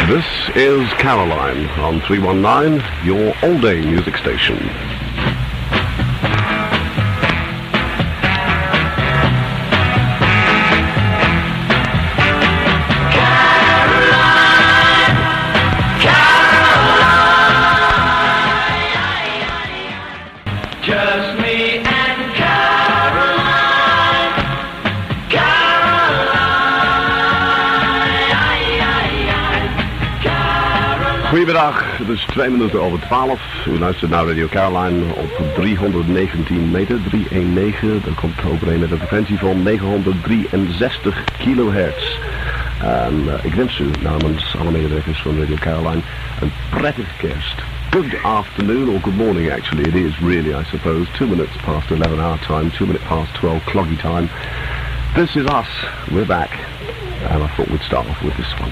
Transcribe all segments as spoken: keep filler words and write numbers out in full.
This is Caroline on three one nine, your all-day music station. Goedemiddag, het is twee minuten over twaalf. U luistert naar Radio Caroline op driehonderdnegentien meter, driehonderdnegen. Dat komt overeen met een frequentie van negenhonderddrieënzestig kilohertz. En uh, ik wens u namens alle medewerkers van Radio Caroline een prettige kerst. Good afternoon, or good morning actually. It is really, I suppose, two minutes past eleven our time, two minutes past twelve cloggy time. This is us, we're back. And I thought we'd start off with this one.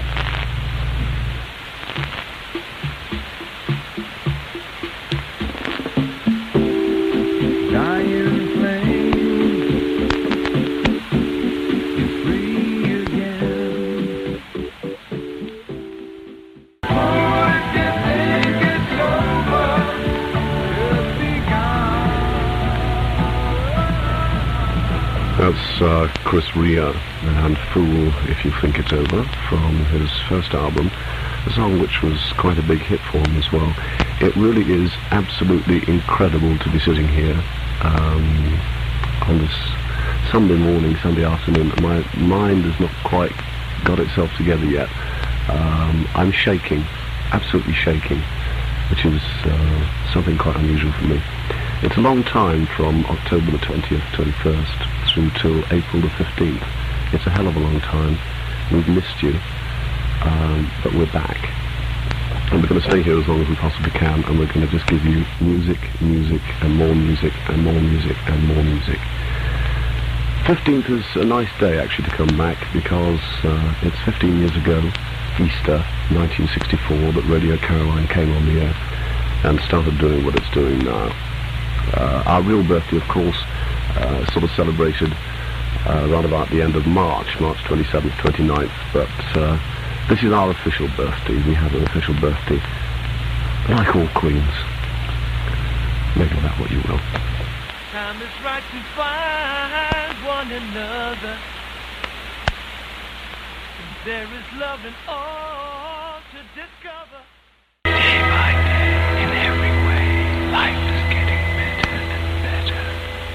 That's uh, Chris Rea and Fool If You Think It's Over from his first album, a song which was quite a big hit for him as well. It really is absolutely incredible to be sitting here um, on this Sunday morning, Sunday afternoon. My mind has not quite got itself together yet. Um, I'm shaking, absolutely shaking, which is uh, something quite unusual for me. It's a long time from October the twentieth, twenty-first through till April the fifteenth. It's a hell of a long time. We've missed you, um, but we're back. And we're going to stay here as long as we possibly can, and we're going to just give you music, music, and more music, and more music, and more music. fifteenth is a nice day, actually, to come back, because uh, it's fifteen years ago, Easter nineteen sixty-four, that Radio Caroline came on the air and started doing what it's doing now. Uh, our real birthday, of course, uh, sort of celebrated uh, around about the end of March, March twenty-seventh, twenty-ninth, but uh, this is our official birthday. We have an official birthday, like all queens. Make of that what you will. Time is right to find one another. There is love in all to discover. Day by day, in every way, life is getting better and better.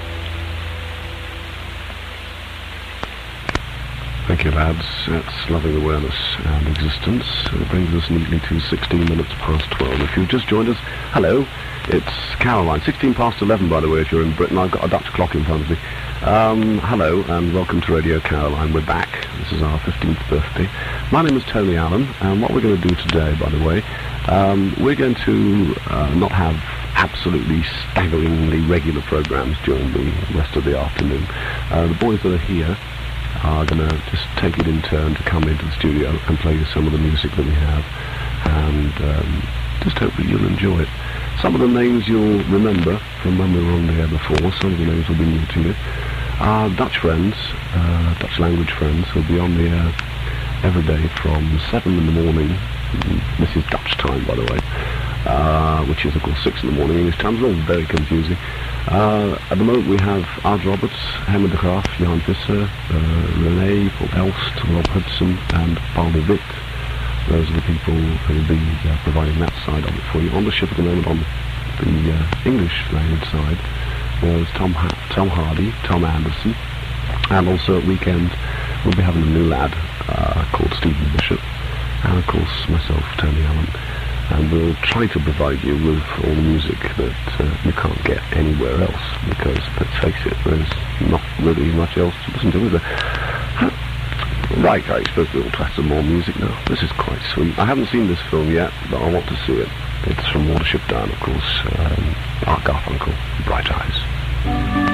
Thank you, lads. That's loving awareness and existence. It brings us neatly to sixteen minutes past twelve. If you've just joined us, hello. It's Caroline. sixteen past eleven, by the way, if you're in Britain. I've got a Dutch clock in front of me. Um, hello, and welcome to Radio Caroline. We're back. This is our fifteenth birthday. My name is Tony Allen, and what we're going to do today, by the way, um, we're going to uh, not have absolutely staggeringly regular programs during the rest of the afternoon. Uh, the boys that are here are going to just take it in turn to come into the studio and play you some of the music that we have, and um, just hope that you'll enjoy it. Some of the names you'll remember from when we were on the air before, some of the names will be new to you. Our Dutch friends, uh, Dutch language friends, who'll be on the air every day from seven in the morning. This is Dutch time, by the way, uh, which is, of course, six in the morning. English time is all very confusing. Uh, at the moment we have Ard Roberts, Herman de Graaf, Jan Visser, uh, René, Paul Elst, Rob Hudson, and Paul de Witt. Those are the people who will be uh, providing that side of it for you. On the ship at the moment, on the uh, English language side, there's Tom, ha- Tom Hardy, Tom Anderson, and also at weekend we'll be having a new lad uh, called Stephen Bishop, and of course myself, Tony Allen. And we'll try to provide you with all the music that uh, you can't get anywhere else, because, let's face it, there's not really much else to listen to, is there? Right, I expect we'll try some more music now. This is quite sweet. I haven't seen this film yet, but I want to see it. It's from Watership Down, of course. Um, Art Garfunkel, Bright Eyes.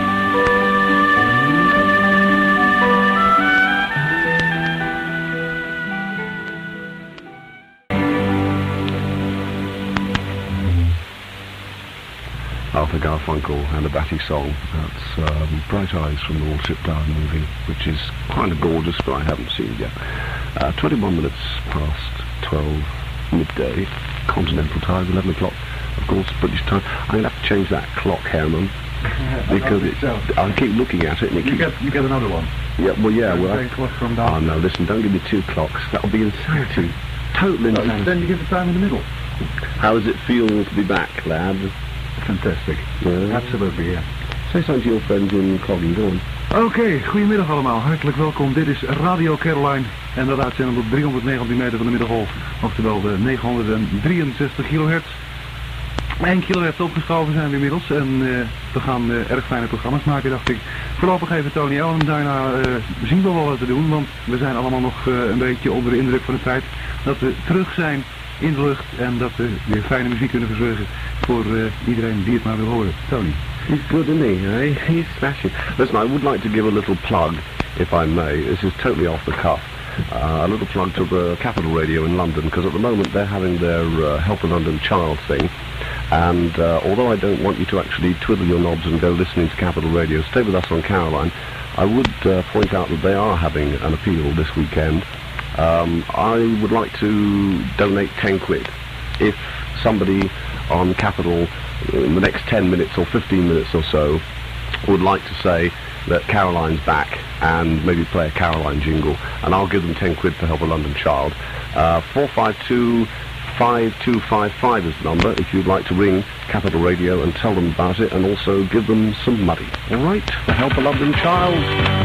Our Arthur Garfunkel and a Batty song. That's um, Bright Eyes from the Watership Down movie, which is kind of gorgeous, but I haven't seen it yet. Uh, twenty-one minutes past twelve, midday, continental time, eleven o'clock, of course, British time. I'm going to have to change that clock, Herman, because it, I keep looking at it and it You keeps... get, you get another one. Yeah, well, yeah, well... Take a clock from Oh, down. no, listen, don't give me two clocks. That'll be insanity. Total Oh, insanity. then you give the time in the middle. How does it feel to be back, lad? Fantastic. Yeah. Absolutely, yeah. Say something to your friends in Coggy, go on. Oké, goedemiddag allemaal. Hartelijk welkom. Dit is Radio Caroline. En dat uitzenden op driehonderdnegentien meter van de middengolf. Oftewel de negenhonderddrieënzestig kilohertz. één kilohertz opgeschoven zijn we inmiddels. En uh, we gaan uh, erg fijne programma's maken, dacht ik. Voorlopig even Tony Allen. Daarna uh, zien we wel wat te doen. Want we zijn allemaal nog uh, een beetje onder de indruk van het feit dat we terug zijn in de lucht. En dat we weer fijne muziek kunnen verzorgen voor uh, iedereen die het maar wil horen. Tony. He's good, isn't he? Eh? He's smashing. Listen, I would like to give a little plug, if I may. This is totally off the cuff. Uh, a little plug to the Capital Radio in London, because at the moment they're having their uh, Help a London Child thing. And uh, although I don't want you to actually twiddle your knobs and go listening to Capital Radio, stay with us on Caroline, I would uh, point out that they are having an appeal this weekend. Um, I would like to donate ten quid. If somebody on Capital in the next ten minutes or fifteen minutes or so would like to say that Caroline's back and maybe play a Caroline jingle, and I'll give them ten quid for Help a London Child. Uh, four five two, five two five five is the number if you'd like to ring Capital Radio and tell them about it and also give them some money. All right, for Help a London Child.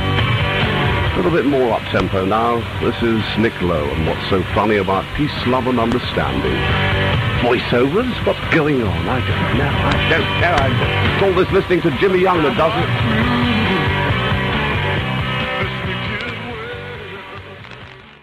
A little bit more up-tempo now. This is Nick Lowe and What's So Funny About Peace, Love and Understanding. Voiceovers? What's going on? I don't know. I don't know. I, all this listening to Jimmy Young that does it.